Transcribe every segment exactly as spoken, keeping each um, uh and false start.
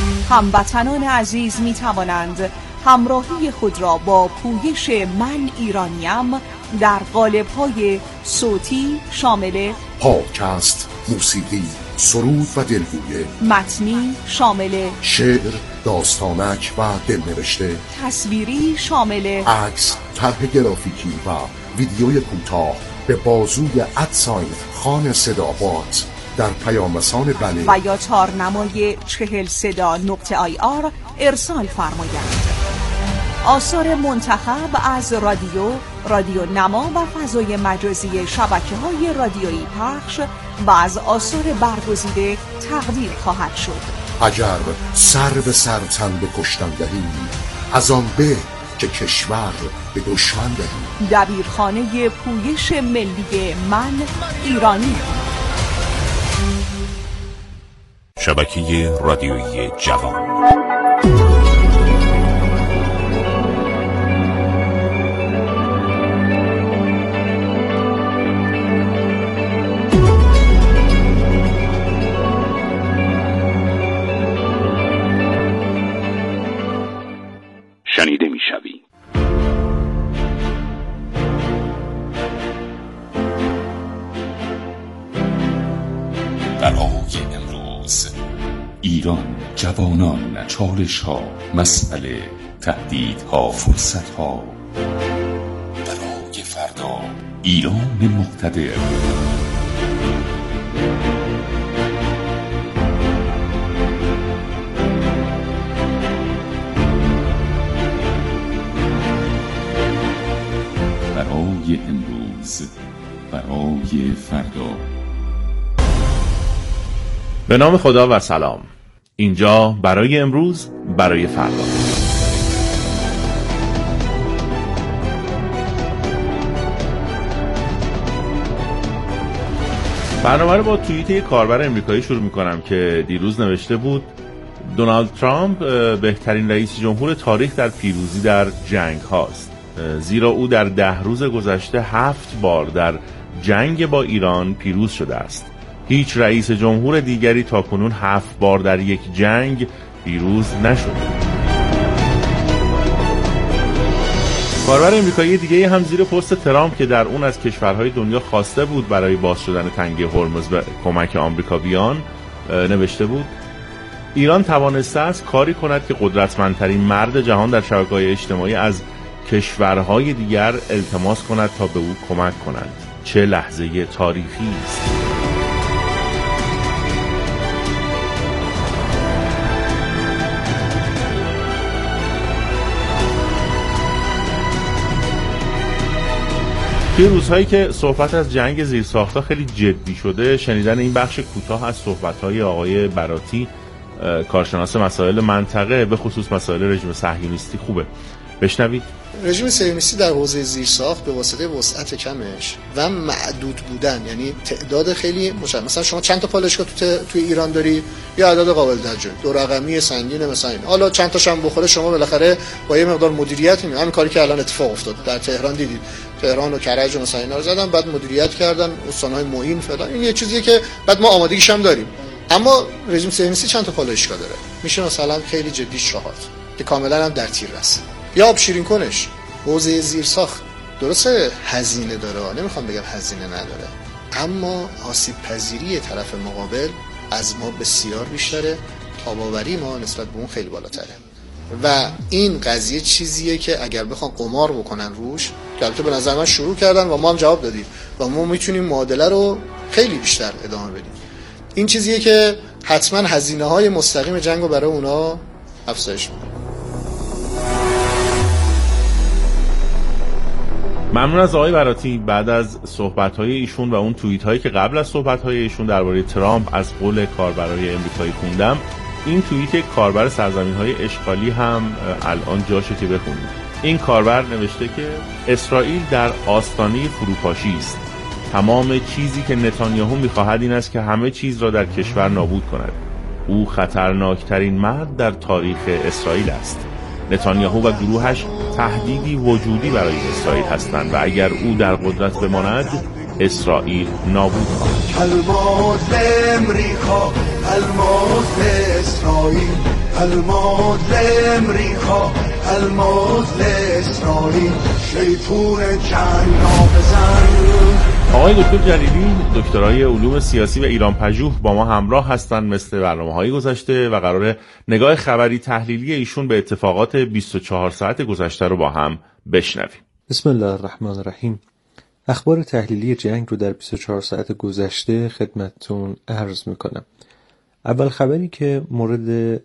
هموطنان عزیز می توانند همراهی خود را با پویش من ایرانیم در قالب‌های صوتی شامل پادکست، موسیقی، سرود و دلگویه، متنی شامل شعر، داستانک و دلنوشته، تصویری شامل عکس، طرح گرافیکی و ویدیوی کوتاه به بازوی ادساین خان صدابات در پیام رسان بله و یا تارنمای چهل صدا نقطه آی آر ارسال فرمایند. آثار منتخب از رادیو، رادیو نما و فضای مجازی شبکه‌های رادیویی پخش و از آثار برگزیده تقدیر خواهد شد. اگر سر به سر تن به کشتن دهی، از آن به که کشور به دشمن دهی. دبیرخانه پویش ملی من ایرانی. شبکه رادیویی جوان. شنیده می‌شوی. برای امروز ایران، جوانان، چالش ها، مسئله، تهدیدها، فرصت ها. برای فردا ایران مقتدر. برای امروز، برای فردا. به نام خدا و سلام. اینجا برای امروز، برای فردا. برنامه رو با توییت یک کاربر امریکایی شروع میکنم که دیروز نوشته بود دونالد ترامپ بهترین رئیس جمهور تاریخ در پیروزی در جنگ هاست، زیرا او در ده روز گذشته هفت بار در جنگ با ایران پیروز شده است. هیچ رئیس جمهور دیگری تاکنون هفت بار در یک جنگ پیروز نشده. کاربر امریکایی دیگه هم زیر پست ترامپ که در اون از کشورهای دنیا خواسته بود برای باز شدن تنگه هرمز به کمک آمریکا بیان نوشته بود ایران توانسته است کاری کند که قدرتمندترین مرد جهان در شبکه‌های اجتماعی از کشورهای دیگر التماس کند تا به او کمک کنند. چه لحظه تاریخی است. توی روزهایی که صحبت از جنگ زیرساخت‌ها خیلی جدی شده، شنیدن این بخش کوتاه از صحبت‌های آقای براتی، کارشناس مسائل منطقه، به خصوص مسائل رژیم صهیونیستی خوبه. بشنوید. رژیم صهیونیستی در حوزه زیرساخت به واسطه وسعت کمش و معدود بودن، یعنی تعداد خیلی مشخص، مثلا شما چند تا پالایشگاه تو توی ایران داری، یا عدد قابل توجه دو رقمی سنگین مثلا این، حالا چند تاش هم بخوره شما بالاخره با یه مقدار مدیریت می‌کنید. همین کاری که الان اتفاق افتاد در تهران دیدید، تهران و کرج و مثلا اینا رو زدن، بعد مدیریت کردن استان‌های معین فلان. این یه چیزیه که بعد ما آمادگیش هم داریم. اما رژیم صهیونیستی چند تا پالایشگاه داره، میشه مثلا خیلی جدی چهار که کاملا هم در تیر رسه. یا آب شیرین کنش، حوزه زیرساخت درسته هزینه داره، نمیخوام بگم هزینه نداره، اما آسیب پذیری طرف مقابل از ما بسیار بیشتره، تاباوری ما نسبت به اون خیلی بالاتره و این قضیه چیزیه که اگر بخوان قمار بکنن روش، که البته به نظر من شروع کردن و ما هم جواب دادیم و ما میتونیم معادله رو خیلی بیشتر ادامه بدیم. این چیزیه که حتما هزینه‌های مستقیم جنگو برای اونا افزایش میده. ممنون از آقای براتی. بعد از صحبت‌های ایشون و اون توییت‌هایی که قبل از صحبت‌های ایشون درباره ترامپ از قول کاربرای امریکایی خوندم، این توییت کاربر سرزمین‌های اشغالی هم الان جاشه که بخونید. این کاربر نوشته که اسرائیل در آستانه فروپاشی است. تمام چیزی که نتانیاهو می‌خواهد این است که همه چیز را در کشور نابود کند. او خطرناکترین مرد در تاریخ اسرائیل است. نتانیاهو و گروهش تهدیدی وجودی برای اسرائیل هستند و اگر او در قدرت بماند اسرائیل نابود خواهد. الموت لامریکا، الموت لاسرائیل، الموت لامریکا، الموت لاسرائیل، شیطون جنگ نابزن. آقای دکتر جلیلی دکترای علوم سیاسی و ایران پژوه با ما همراه هستند مثل برنامه‌های گذشته و قراره نگاه خبری تحلیلی ایشون به اتفاقات بیست و چهار ساعت گذشته رو با هم بشنویم. بسم الله الرحمن الرحیم. اخبار تحلیلی جنگ رو در بیست و چهار ساعت گذشته خدمتتون عرض میکنم. اول خبری که مورد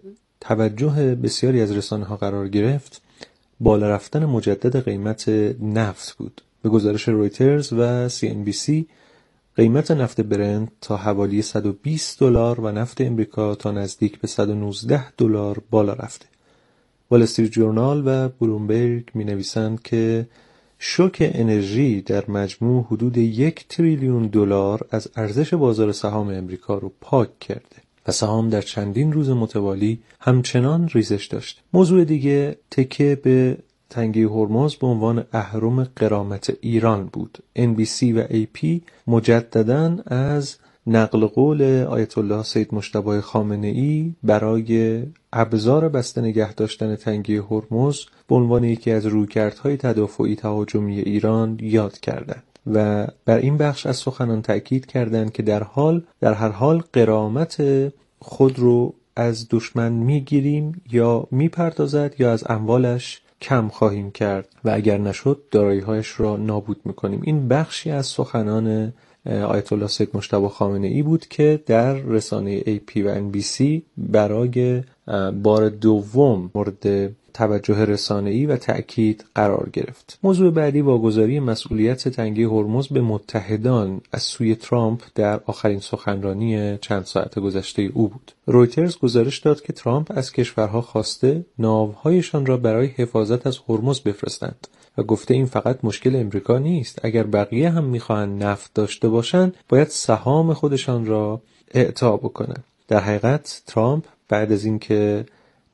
توجه بسیاری از رسانه‌ها قرار گرفت بالا رفتن مجدد قیمت نفت بود. به گزارش رویترز و سی ان بی سی قیمت نفت برنت تا حوالی صد و بیست دلار و نفت امریکا تا نزدیک به صد و نوزده دلار بالا رفته. وال استریت جورنال و بلومبرگ می نویسند که شوک انرژی در مجموع حدود یک تریلیون دلار از ارزش بازار سهام امریکا رو پاک کرده و سهام در چندین روز متوالی همچنان ریزش داشته. موضوع دیگه تکه به تنگه هرمز به عنوان اهرم غرامت ایران بود. ان بی سی و ای پی مجدداً از نقل قول آیت الله سید مجتبی خامنه‌ای برای ابزار بسته نگه داشتن تنگه هرمز به عنوان یکی از رویکردهای تدافعی تهاجمی ایران یاد کردند و بر این بخش از سخنان تأکید کردند که در حال در هر حال غرامت خود رو از دشمن میگیریم یا میپردازد یا از اموالش کم خواهیم کرد و اگر نشد دارایی‌هایش را نابود میکنیم. این بخشی از سخنان آیت الله سید مجتبی خامنه‌ای بود که در رسانه ای پی و ان بی سی برای بار دوم مورد توجه رسانه‌ای و تأکید قرار گرفت. موضوع بعدی واگذاری مسئولیت تنگه هرمز به متحدان از سوی ترامپ در آخرین سخنرانی چند ساعت گذشته او بود. رویترز گزارش داد که ترامپ از کشورها خواسته ناوهایشان را برای حفاظت از هرمز بفرستند و گفته این فقط مشکل امریکا نیست. اگر بقیه هم میخواهند نفت داشته باشند باید سهام خودشان را اعطا بکنند. در حقیقت ترامپ بعد از اینکه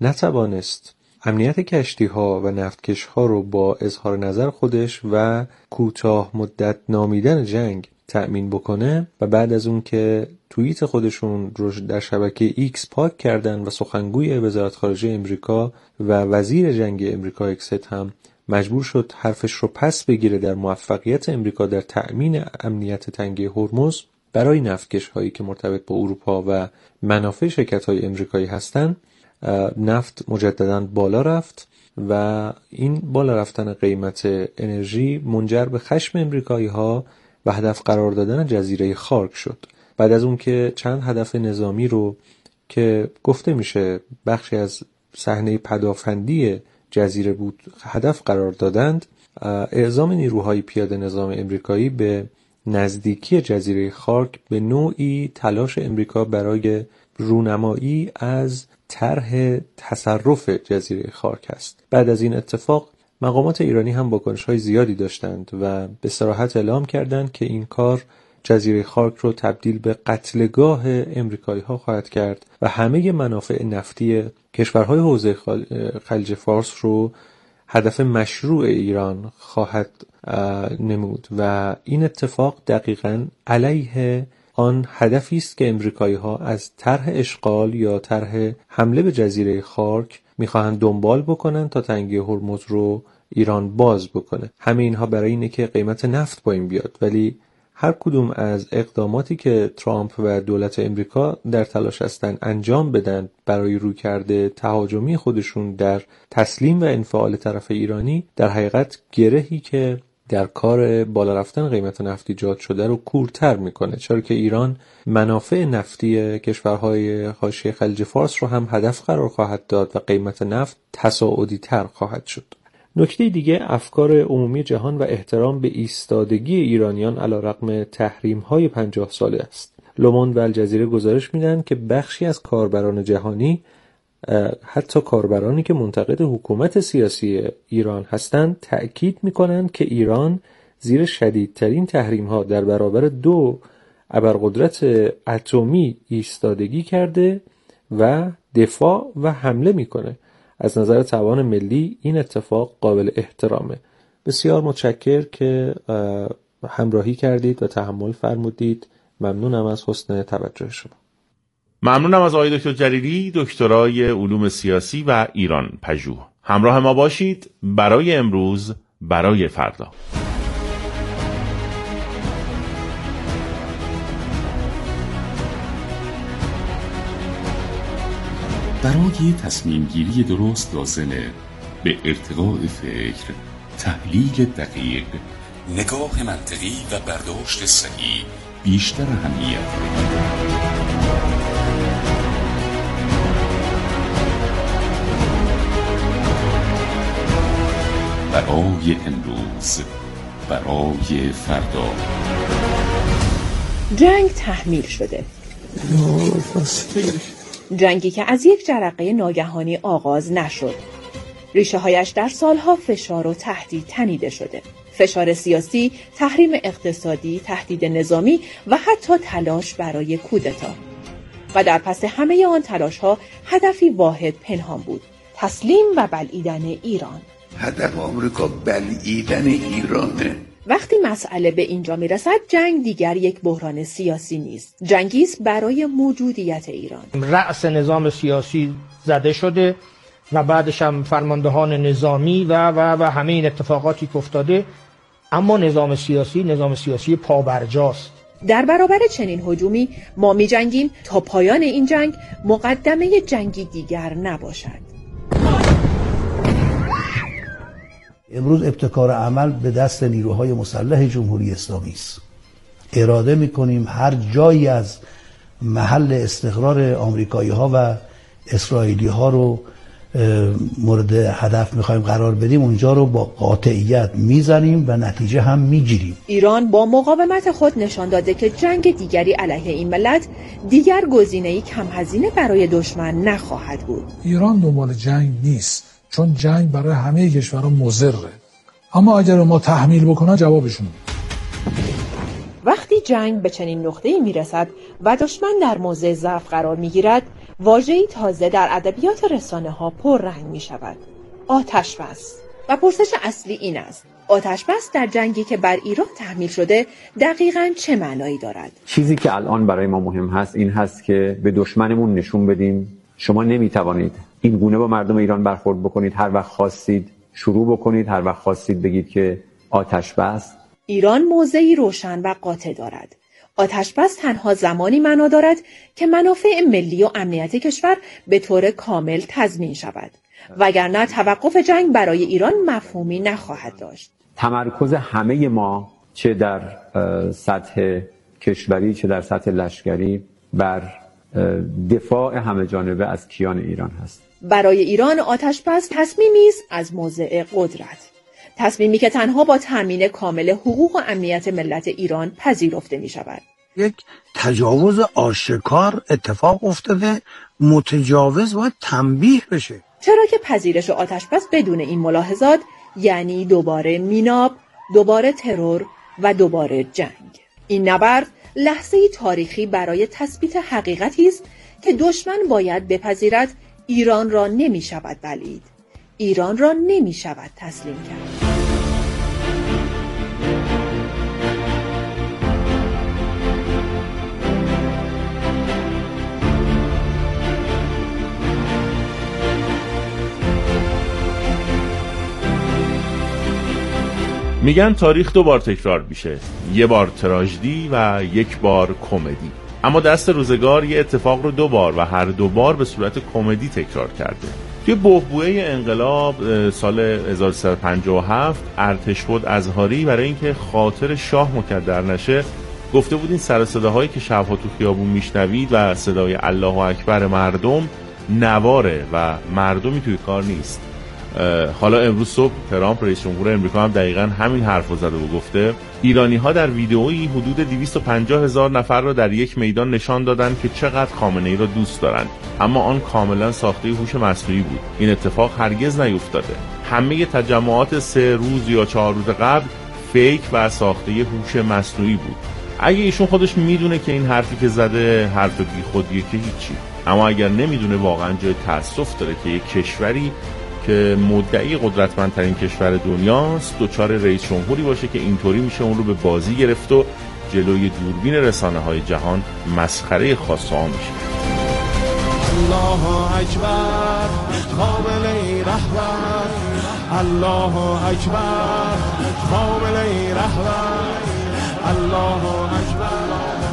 نتوانست امنیت کشتی‌ها و نفتکش‌ها رو با اظهار نظر خودش و کوتاه مدت نامیدن جنگ تأمین بکنه و بعد از اون که توییت خودشون رو در شبکه ایکس پاک کردن و سخنگوی وزارت خارجه امریکا و وزیر جنگ امریکا اکست هم مجبور شد حرفش رو پس بگیره در موفقیت امریکا در تأمین امنیت تنگه هرمز برای نفتکش‌هایی که مرتبط با اروپا و منافع شرکت‌های امریکایی هستند، نفت مجدداً بالا رفت و این بالا رفتن قیمت انرژی منجر به خشم امریکایی‌ها و هدف قرار دادن جزیره خارک شد. بعد از اون که چند هدف نظامی رو که گفته میشه بخشی از صحنه پدافندی جزیره بود هدف قرار دادند، اعزام نیروهای پیاده نظام امریکایی به نزدیکی جزیره خارک به نوعی تلاش امریکا برای رونمایی از طرح تصرف جزیره خارک است. بعد از این اتفاق مقامات ایرانی هم واکنش‌های زیادی داشتند و به صراحت اعلام کردند که این کار جزیره خارک رو تبدیل به قتلگاه امریکایی‌ها خواهد کرد و همه منافع نفتی کشورهای حوزه خلیج فارس رو هدف مشروع ایران خواهد نمود و این اتفاق دقیقاً علیه آن هدفی است که امریکایی‌ها از طرح اشغال یا طرح حمله به جزیره خارک می‌خواهند دنبال بکنن تا تنگه هرمز رو ایران باز بکنه. همه اینها برای اینه که قیمت نفت پایین بیاد، ولی هر کدوم از اقداماتی که ترامپ و دولت امریکا در تلاش هستند انجام بدن برای رویکرد تهاجمی خودشون در تسلیم و انفعال طرف ایرانی در حقیقت گرهی که در کار بالا رفتن قیمت نفت ایجاد شده رو کورتر میکنه، چرا که ایران منافع نفتی کشورهای حاشیه خلیج فارس رو هم هدف قرار خواهد داد و قیمت نفت تصاعدی تر خواهد شد. نکته دیگه افکار عمومی جهان و احترام به ایستادگی ایرانیان علیرغم تحریم‌های پنجاه ساله است. لوموند و الجزیره گزارش میدن که بخشی از کاربران جهانی، حتی کاربرانی که منتقد حکومت سیاسی ایران هستند، تأکید میکنند که ایران زیر شدیدترین تحریم‌ها در برابر دو ابرقدرت اتمی ایستادگی کرده و دفاع و حمله میکنه. از نظر توان ملی این اتفاق قابل احترامه. بسیار متشکر که همراهی کردید و تحمل فرمودید. ممنونم از حسن توجه شما. ممنونم از آقای دکتر جلیلی، دکترای علوم سیاسی و ایران پژوه. همراه ما باشید برای امروز، برای فردا. برای تصمیم گیری درست لازمه به ارتقاء فکر، تحلیل دقیق، نگاه منطقی و برداشت صحیح بیشتر اهمیت بدید. برای امروز، برای فردا. جنگ تحمیل شده. جنگی که از یک جرقه ناگهانی آغاز نشد. ریشه هایش در سالها فشار و تهدید تنیده شده. فشار سیاسی، تحریم اقتصادی، تهدید نظامی و حتی تلاش برای کودتا. و در پس همه آن تلاش ها هدفی واحد پنهان بود: تسلیم و بلعیدن ایران. هدف آمریکا بلعیدن ایرانه. وقتی مسئله به اینجا میرسد، جنگ دیگر یک بحران سیاسی نیست. جنگی است برای موجودیت ایران. رأس نظام سیاسی زده شده و بعدش هم فرماندهان نظامی و و و همه این اتفاقاتی که افتاده، اما نظام سیاسی نظام سیاسی پابرجاست. در برابر چنین هجومی ما می جنگیم تا پایان این جنگ مقدمه جنگی دیگر نباشد. امروز ابتکار عمل به دست نیروهای مسلح جمهوری اسلامی است. اراده می‌کنیم هر جایی از محل استقرار آمریکایی‌ها و اسرائیلی‌ها رو مورد هدف می‌خوایم قرار بدیم، اونجا رو با قاطعیت میزنیم و نتیجه هم میگیریم. ایران با مقاومت خود نشان داده که جنگ دیگری علیه این ملت دیگر گزینه‌ای کم هزینه برای دشمن نخواهد بود. ایران دنبال جنگ نیست، چون جنگ برای همه کشورها مضره. اما اگر ما تحمیل بکنن جوابشون وقتی جنگ به چنین نقطه‌ای میرسد و دشمن در موضع ضعف قرار میگیرد، واژه‌ای تازه در ادبیات رسانه‌ها پررنگ میشود: آتش بس. و پرسش اصلی این است: آتش بس در جنگی که بر ایران تحمیل شده دقیقاً چه معنایی دارد؟ چیزی که الان برای ما مهم هست این هست که به دشمنمون نشون بدیم شما نمیتوانید این گونه با مردم ایران برخورد بکنید. هر وقت خواستید شروع بکنید، هر وقت خواستید بگید که آتش بس. ایران موضعی روشن و قاطع دارد. آتش بس تنها زمانی معنا دارد که منافع ملی و امنیت کشور به طور کامل تضمین شود، وگرنه توقف جنگ برای ایران مفهومی نخواهد داشت. تمرکز همه ما چه در سطح کشوری چه در سطح لشکری بر دفاع همه جانبه از کیان ایران هست. برای ایران آتش بس تصمیمی است از موضع قدرت، تصمیمی که تنها با تامین کامل حقوق و امنیت ملت ایران پذیرفته می شود. یک تجاوز آشکار اتفاق افتاده، متجاوز باید تنبیه بشه. چرا که پذیرش آتش بس بدون این ملاحظات یعنی دوباره میناب، دوباره ترور و دوباره جنگ. این نبرد لحظه‌ای تاریخی برای تثبیت حقیقتی است که دشمن باید بپذیرد ایران را نمی شود بلعید، ایران را نمی شود تسلیم کرد. میگن تاریخ دو بار تکرار میشه، یه بار تراژدی و یک بار کمدی. اما دست روزگار یه اتفاق رو دو بار و هر دو بار به صورت کمدی تکرار کرده. توی بحبوحه انقلاب سال هزار و سیصد و پنجاه و هفت ارتشبد ازهاری برای اینکه خاطر شاه مکدر نشه گفته بود این سر صداهایی که شبها تو خیابون میشنوید و صدای الله اکبر مردم نواره و مردمی توی کار نیست. حالا امروز صبح ترامپ رئیس جمهور امریکا هم دقیقاً همین حرفو زده و گفته ایرانی‌ها در ویدئویی حدود دویست و پنجاه هزار نفر را در یک میدان نشان دادند که چقدر خامنه‌ای را دوست دارند، اما آن کاملا ساخته هوش مصنوعی بود. این اتفاق هرگز نیفتاده. همه تجمعات سه روز یا چهار روز قبل فیک و ساخته هوش مصنوعی بود. اگه ایشون خودش میدونه که این حرفی که زده حرف بیخودیه که هیچی، اما اگر نمیدونه واقعا جای تأسف داره که یک کشوری که مدعی قدرتمندترین کشور دنیاست دوچار رئیس جمهوری باشه که اینطوری میشه اون رو به بازی گرفت و جلوی دوربین رسانه‌های جهان مسخره خاص و عام میشه. الله اکبر قابل رهبر، الله اکبر قابل رهبر، الله اکبر.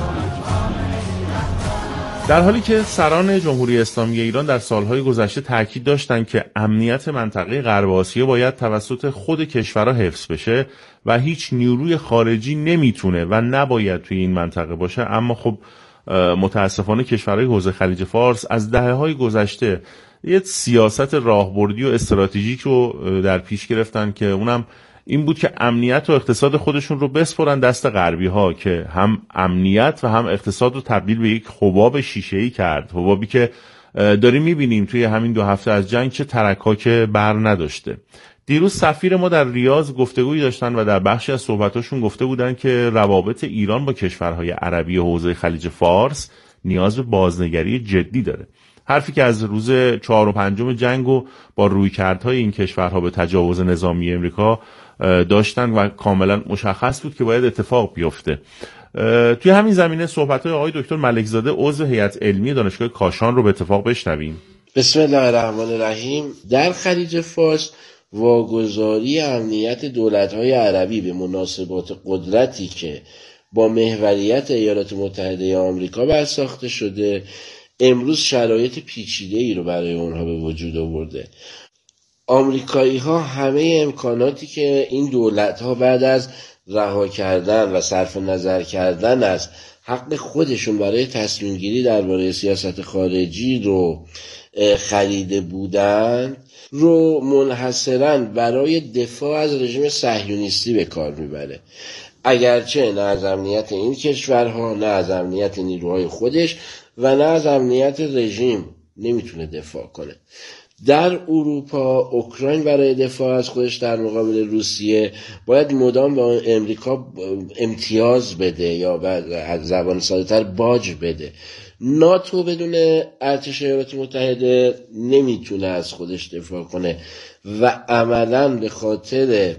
در حالی که سران جمهوری اسلامی ایران در سالهای گذشته تاکید داشتند که امنیت منطقه غرب آسیا باید توسط خود کشورها حفظ بشه و هیچ نیروی خارجی نمیتونه و نباید توی این منطقه باشه، اما خب متاسفانه کشورهای حوزه خلیج فارس از دهه‌های گذشته یه سیاست راهبردی و استراتژیک رو در پیش گرفتن که اونم این بود که امنیت و اقتصاد خودشون رو بسپرن دست غربی ها که هم امنیت و هم اقتصاد رو تبدیل به یک حباب شیشه‌ای کرد، حبابی که داریم میبینیم توی همین دو هفته از جنگ چه ترک‌ها که بر نداشته. دیروز سفیر ما در ریاض گفتگویی داشتن و در بخشی از صحبتاشون گفته بودن که روابط ایران با کشورهای عربی حوزه خلیج فارس نیاز به بازنگری جدی داره. حرفی که از روز چهار و پنجم جنگ و با رویکردهای این کشورها به تجاوز نظامی امریکا داشتن و کاملا مشخص بود که باید اتفاق بیفته. توی همین زمینه صحبت‌های آقای دکتر ملکزاده عضو هیئت علمی دانشگاه کاشان رو به اتفاق بشنویم. بسم الله الرحمن الرحیم. در خلیج فارس واگذاری امنیت دولت‌های عربی به مناسبات قدرتی که با محوریت ایالات متحده آمریکا برساخته شده امروز شرایط پیچیده‌ای رو برای اونها به وجود آورده. آمریکایی ها همه امکاناتی که این دولت ها بعد از رها کردن و صرف نظر کردن از حق خودشون برای تصمیم گیری درباره سیاست خارجی رو خریده بودن رو منحصراً برای دفاع از رژیم صهیونیستی به کار میبره، اگرچه نه از امنیت این کشورها، نه از امنیت نیروهای خودش و نه از امنیت رژیم نمیتونه دفاع کنه. در اروپا اوکراین برای دفاع از خودش در مقابل روسیه باید مدام به امریکا امتیاز بده یا از زبان ساده‌تر باج بده. ناتو بدون ارتش ایالات متحده نمیتونه از خودش دفاع کنه و عملاً به خاطر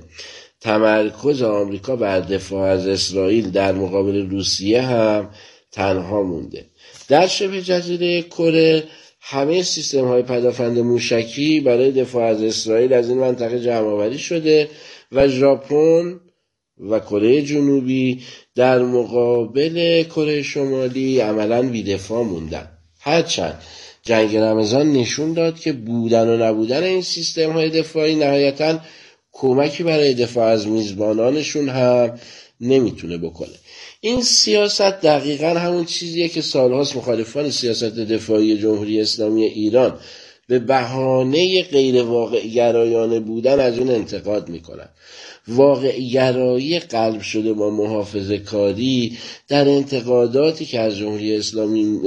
تمرکز آمریکا بر دفاع از اسرائیل در مقابل روسیه هم تنها مونده. در شبه جزیره کره همه سیستم های پدافند موشکی برای دفاع از اسرائیل از این منطقه جمع آوری شده و ژاپن و کره جنوبی در مقابل کره شمالی عملاً بی‌دفاع موندن. هرچند جنگ رمضان نشون داد که بودن و نبودن این سیستم های دفاعی نهایتاً کمکی برای دفاع از میزبانانشون هم نمیتونه بکنه. این سیاست دقیقاً همون چیزیه که سالهاست مخالفان سیاست دفاعی جمهوری اسلامی ایران به بهانه غیر واقع گرایانه بودن از اون انتقاد میکنن. واقع گرایی قلب شده با محافظه کاری در انتقاداتی که از جمهوری اسلامی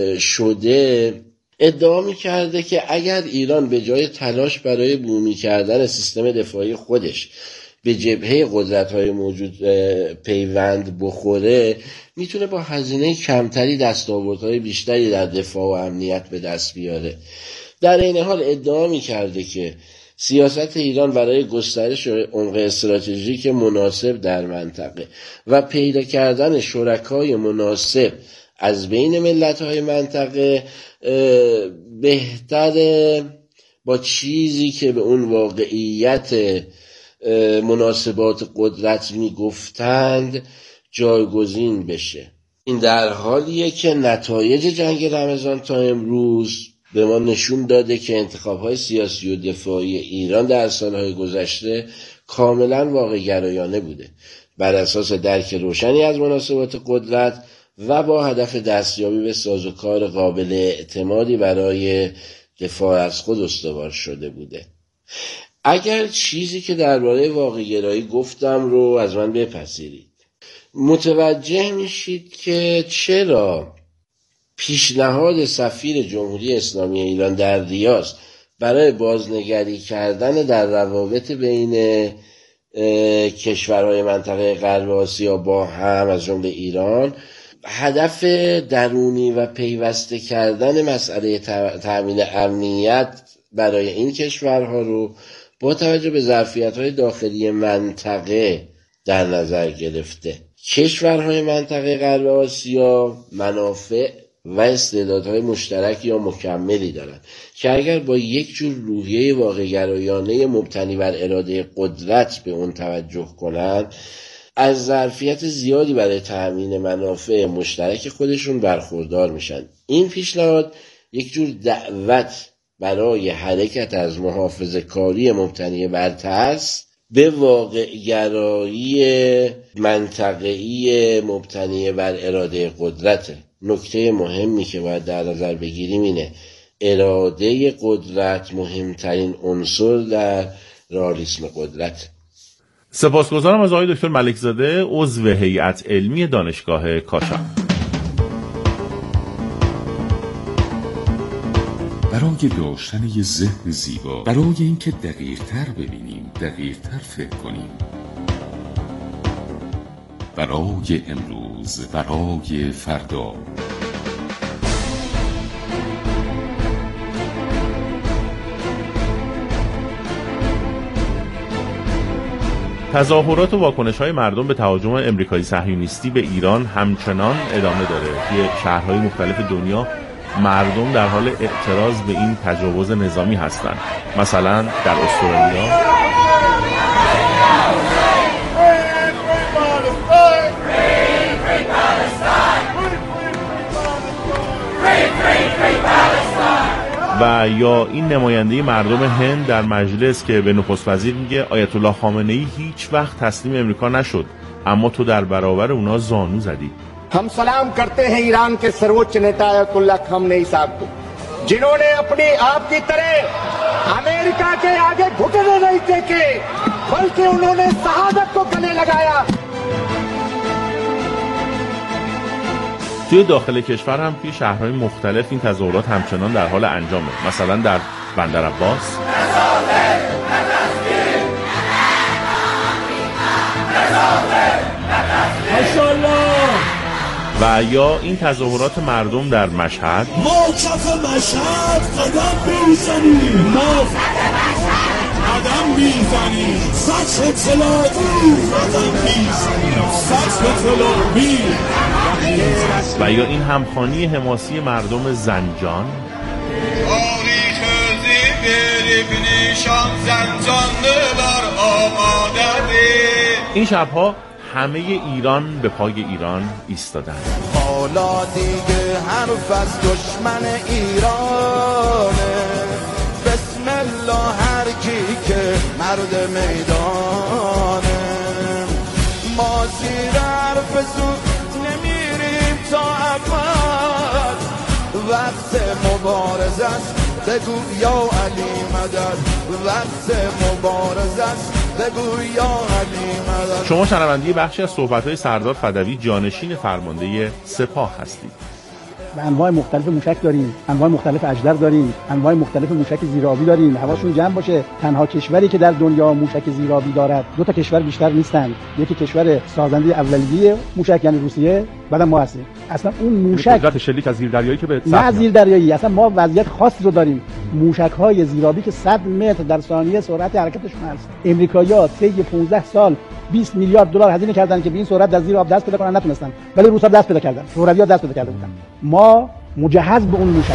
شده ادعا میکرده که اگر ایران به جای تلاش برای بومی کردن سیستم دفاعی خودش به جبهه قدرت‌های موجود پیوند بخوره میتونه با هزینه کمتری دستاوردهای بیشتری در دفاع و امنیت به دست بیاره. در این حال ادعا میکرده که سیاست ایران برای گسترش عمق استراتژیک مناسب در منطقه و پیدا کردن شرکای مناسب از بین ملت‌های منطقه بهتره با چیزی که به اون واقعیت مناسبات قدرت میگفتند جایگزین بشه. این در حالیه که نتایج جنگ رمضان تا امروز به ما نشون داده که انتخاب‌های سیاسی و دفاعی ایران در سالهای گذشته کاملا واقع گرایانه بوده، بر اساس درک روشنی از مناسبات قدرت و با هدف دستیابی به سازوکار قابل اعتمادی برای دفاع از خود استوار شده بوده. اگر چیزی که درباره واقع گرایی گفتم رو از من بپذیرید، متوجه میشید که چرا پیشنهاد سفیر جمهوری اسلامی ایران در ریاض برای بازنگری کردن در روابط بین کشورهای منطقه غرب آسیا با هم از جمله ایران هدف درونی و پیوسته کردن مسئله تامین امنیت برای این کشورها رو با توجه به ظرفیت‌های داخلی منطقه در نظر گرفته. کشورهای منطقه غرب آسیا منافع و استعدادهای مشترک یا مکملی دارند که اگر با یک جور روحیه واقع‌گرایانه مبتنی بر اراده قدرت به اون توجه کنند، از ظرفیت زیادی برای تأمین منافع مشترک خودشون برخوردار میشن. این پیشنهاد یک جور دعوت برای حرکت از محافظه کاری مبتنی بر ترس به واقع‌گرایی منطقه‌ای مبتنی بر اراده قدرته. نکته مهمی که باید در نظر بگیریم اینه: اراده قدرت مهمترین عنصر در رئالیسم قدرت. سپاسگزارم از آقای دکتر ملکزاده، عضو هیئت علمی دانشگاه کاشان. برای داشتن یه ذهن زیبا، برای اینکه دقیق تر ببینیم، دقیق تر فکر کنیم، برای امروز، برای فردا. تظاهرات و واکنش‌های مردم به تهاجم امریکایی صهیونیستی به ایران همچنان ادامه داره. توی شهرهای مختلف دنیا مردم در حال اعتراض به این تجاوز نظامی هستند. مثلا در استرالیا و یا این نماینده مردم هند در مجلس که به نخست وزیر میگه آیت الله خامنه‌ای هیچ وقت تسلیم امریکا نشد، اما تو در برابر اونا زانو زدی. हम सलाम करते हैं ईरान के सर्वोच्च नेता अयतुल्लाह खामनेई साहब को, जिन्होंने अपनी आप की तरह अमेरिका के आगे घुटने नहीं टेके, बल्कि उन्होंने शहादत को गले लगाया. توی داخل کشور هم توی شهرهای مختلف این تظاهرات همچنان در حال انجامه. مثلا در بندر عباس و یا این تظاهرات مردم در مشهد. ما کف مشهد قدم بیزنیم، ما قدم بیزنیم، سطح اطلاعی قدم بیزنیم، سطح اطلاعی. و یا این همخوانی حماسی مردم زنجان. تاریخ زیبری بنیشان زنجان بر آماده. این شبها همه ایران به پای ایران ایستادن. حالا دیگه حرف از دشمن ایرانه، بسم الله هر کی که مرد میدانه. ما زیر حرف زود نمیریم تا ابد، وقت مبارزه است بگو یا علی مدد، وقت مبارزه است بگو یا علی مدد. شما شنونده بخشی از صحبت‌های سردار فدوی جانشین فرمانده سپاه هستید. و انواع مختلف موشک داریم، انواع مختلف اژدر داریم، انواع مختلف موشک زیرآبی داریم. حواسشون جمع باشه، تنها کشوری که در دنیا موشک زیرآبی دارد دو تا کشور بیشتر نیستند. یکی کشور سازنده اولیه موشک یعنی روسیه، بعدم ما هستیم. اصلا اون موشک قدرت شلیک از زیردریایی که به نه زیردریایی، اصلا ما وضعیت خاصی رو داریم. موشک‌های زیرآبی که صد متر در ثانیه سرعت حرکتشون هست. امریکایی‌ها طی پانزده سال بیست میلیارد دلار هزینه کردن که به این سرعت در زیر آب دست پیدا کنن، نتونستن. ولی روس‌ها دست پیدا کردن، شوروی‌ها دست پیدا کرده بودن. ما مجهز به اون موشک.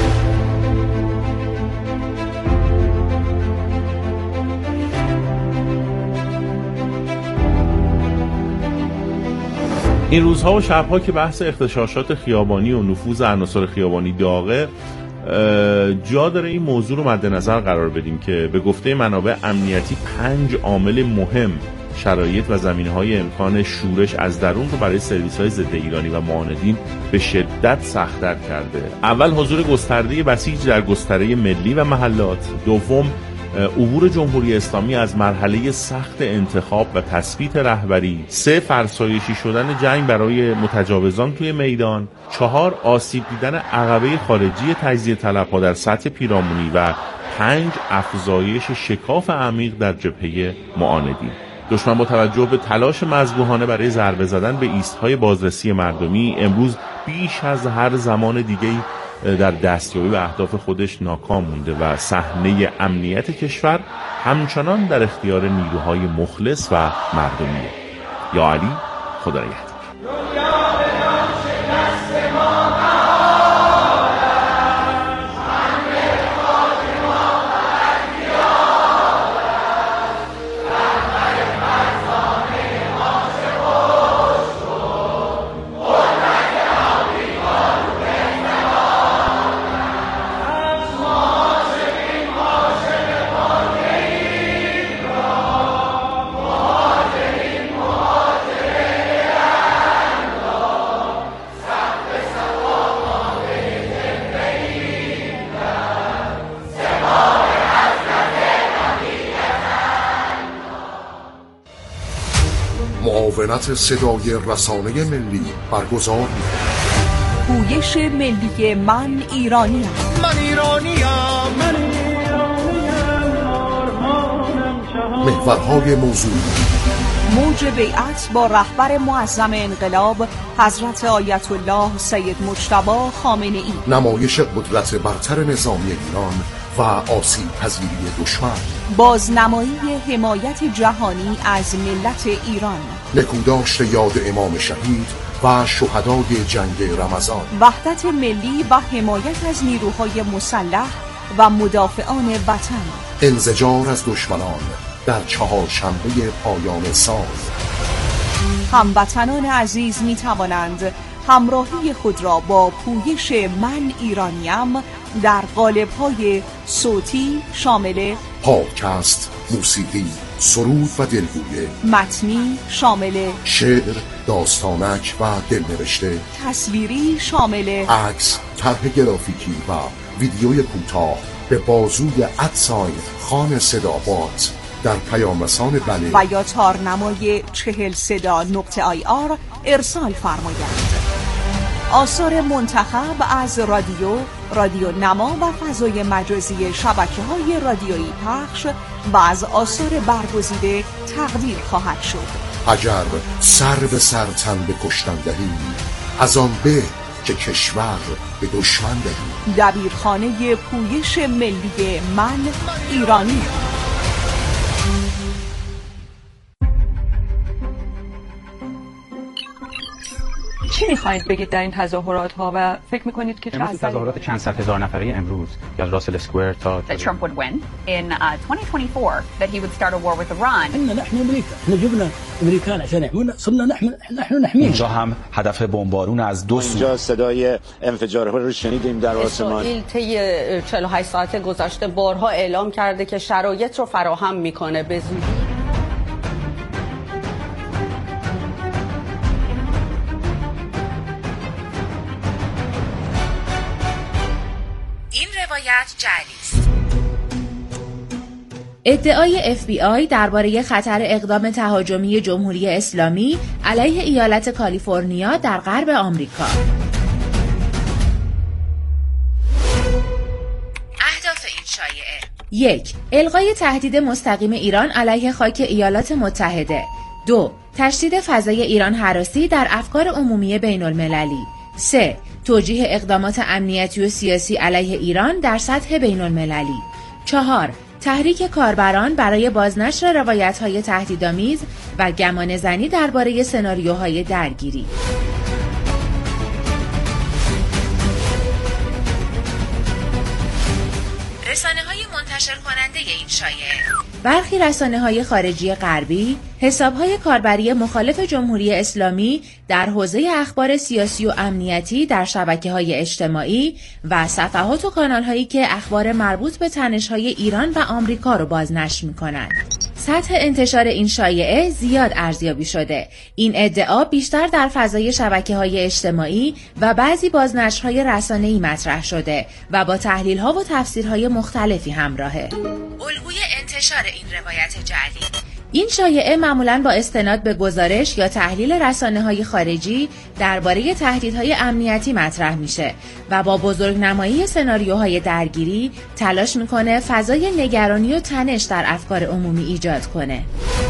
این روزها و شبها که بحث اغتشاشات خیابانی و نفوذ عناصر خیابانی داغه، جا داره این موضوع رو مد نظر قرار بدیم که به گفته منابع امنیتی پنج عامل مهم شرایط و زمینه‌های امکان شورش از درون رو برای سرویس‌های ضد ایرانی و معاندین به شدت سخت‌تر کرده. اول حضور گسترده بسیج در گستره ملی و محلات، دوم عبور جمهوری اسلامی از مرحله سخت انتخاب و تثبیت رهبری، سه فرسایشی شدن جنگ برای متجاوزان توی میدان، چهار آسیب دیدن عقبه خارجی تجزیه طلب‌ها در سطح پیرامونی و پنج افزایش شکاف عمیق در جبهه معاندین. دشمن با توجه به تلاش مذبوحانه برای ضربه زدن به ایستهای بازرسی مردمی امروز بیش از هر زمان دیگه‌ای در دستیابی به اهداف خودش ناکام مونده و صحنه امنیت کشور همچنان در اختیار نیروهای مخلص و مردمیه. یا علی، خدا نگهدار. معاونت صدای رسانه ملی برگزار می‌کند. پویش ملی من ایرانیم. من ایرانیم. من محورهای موضوع: موج بیعت با رهبر معظم انقلاب حضرت آیت الله سید مجتبی خامنه ای، نمایش قدرت برتر نظامی ایران و آسیب پذیری دشمن، بازنمایی حمایت جهانی از ملت ایران، نکوداشت یاد امام شهید و شهدای جنگ رمضان، وحدت ملی و حمایت از نیروهای مسلح و مدافعان وطن، انزجار از دشمنان در چهارشنبه پایان سال. هموطنان عزیز می توانند همراهی خود را با پویش من ایرانیم در قالب‌های صوتی شامل پادکست، موسیقی، سرود و دلگویه، متنی شامل شعر، داستانک و دلنوشته، تصویری شامل عکس، طرح گرافیکی و ویدیوی کوتاه به بازوی ادساین خان صدابات در پیام رسان بله و یا تارنمای چهل صدا نقطه آی آر ارسال فرمایند. آثار منتخب از رادیو، رادیو نما و فضای مجازی شبکه‌های رادیویی پخش و از آثار برگزیده تقدیر خواهد شد. اگر سر به سر تن به کشتن دهی، از آن به که کشور به دشمن دهی. دبیرخانه پویش ملی من ایرانی. چی میخواید بگید در این تظاهرات ها و فکر میکنید که امروز تظاهرات چند صد هزار نفره امروز یا راسل اسکوئر تا that Trump would win in uh, twenty twenty-four, that he would start a war with Iran. إن نحن أمريكا، إحنا جبنا أمريكان عشان يحمونا، صرنا نحن نحن نحميهم. اینجا هم هدف بمبارون از دو سو. اینجا صدای انفجارها رو شنیدیم در آسمان. اسرائیل طی چهل و هشت ساعت گذشته بارها اعلام کرده که شرایط رو فراهم میکنه به زودی. روایت جعلی است. ادعای اف بی آی درباره خطر اقدام تهاجمی جمهوری اسلامی علیه ایالت کالیفرنیا در غرب آمریکا. اهداف این شایعه: یک، الغای تهدید مستقیم ایران علیه خاک ایالات متحده. دو، تشدید فضای ایران هراسی در افکار عمومی بین المللی. سه، توجیه اقدامات امنیتی و سیاسی علیه ایران در سطح بین المللی. چهار، تحریک کاربران برای بازنشر روایت‌های تهدیدآمیز و گمانه‌زنی درباره سناریوهای درگیری. رسانه‌های منتشر کننده این شایعه: برخی رسانه‌های خارجی غربی حساب‌های کاربری مخالف جمهوری اسلامی در حوزه اخبار سیاسی و امنیتی در شبکه‌های اجتماعی و صفحات و کانال‌هایی که اخبار مربوط به تنش‌های ایران و آمریکا رو بازنشر می‌کنند. سطح انتشار این شایعه زیاد ارزیابی شده. این ادعا بیشتر در فضای شبکه‌های اجتماعی و بعضی بازنشرهای رسانه‌ای مطرح شده و با تحلیل‌ها و تفسیرهای مختلفی همراهه. الگوی انتشار این روایت جعلی: این شایعه معمولاً با استناد به گزارش یا تحلیل رسانه‌های خارجی درباره تهدیدهای امنیتی مطرح میشه و با بزرگنمایی سناریوهای درگیری تلاش میکنه فضای نگرانی و تنش در افکار عمومی ایجاد کنه.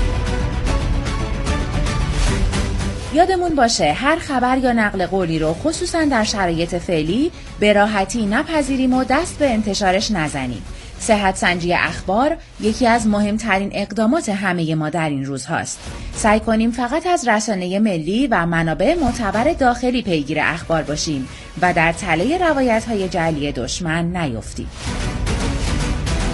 یادمون باشه هر خبر یا نقل قولی رو خصوصاً در شرایط فعلی به راحتی نپذیریم و دست به انتشارش نزنیم. صحت سنجی اخبار یکی از مهمترین اقدامات همه ما در این روزهاست. سعی کنیم فقط از رسانه ملی و منابع معتبر داخلی پیگیر اخبار باشیم و در تله روایت‌های جعلی دشمن نیفتیم.